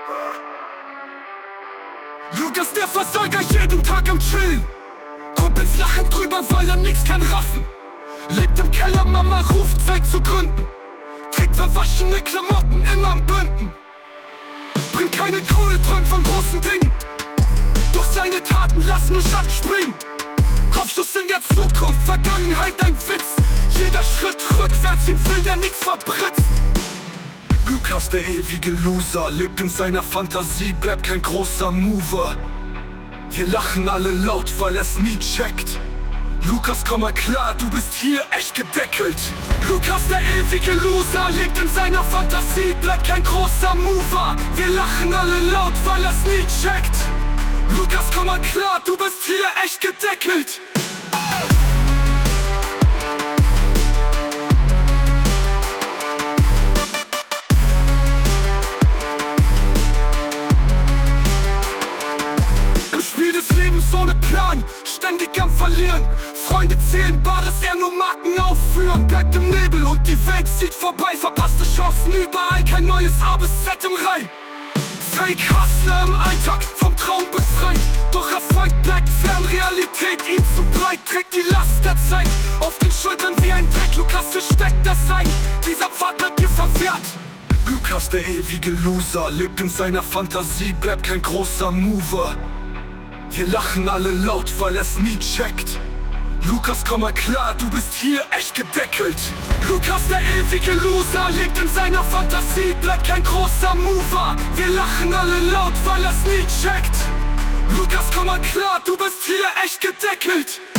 Lukas der Versorger jeden Tag am Chillen. Kumpels lachen drüber, weil er nix kann raffen. Lebt im Keller, Mama ruft, Zeit zu gründen. Trägt verwaschene Klamotten immer am Bünden. Bringt keine Kohle, träumt von großen Dingen. Doch seine Taten lassen nur Schatten springen. Kopfschuss in der Zukunft, Vergangenheit ein Witz. Jeder Schritt rückwärts, ihn will, der nix verbritzt. Lukas der ewige Loser, lebt in seiner Fantasie, bleibt kein großer Mover. Wir lachen alle laut, weil er's nie checkt. Lukas, komm mal klar, du bist hier echt gedeckelt. Lukas der ewige Loser, lebt in seiner Fantasie, bleibt kein großer Mover. Wir lachen alle laut, weil er's nie checkt. Lukas, komm mal klar, du bist hier echt gedeckelt. Ohne Plan, ständig am Verlieren. Freunde zählen bar, dass er nur Marken aufführen. Bleibt im Nebel und die Welt zieht vorbei. Verpasste Chancen überall, kein neues A bis Z im Reih. Fake Hustler im Alltag, vom Traum befreit. Doch Erfolg bleibt fern, Realität ihm zu breit. Trägt die Last der Zeit auf den Schultern wie ein Dreck. Lukas, versteckt das ein, dieser Pfad bleibt dir verwehrt. Lukas der ewige Loser, lebt in seiner Fantasie, bleibt kein großer Mover. Wir lachen alle laut, weil er's nie checkt. Lukas, komm mal klar, du bist hier echt gedeckelt. Lukas der ewige Loser, lebt in seiner Fantasie, bleibt kein großer Mover. Wir lachen alle laut, weil er's nie checkt. Lukas, komm mal klar, du bist hier echt gedeckelt.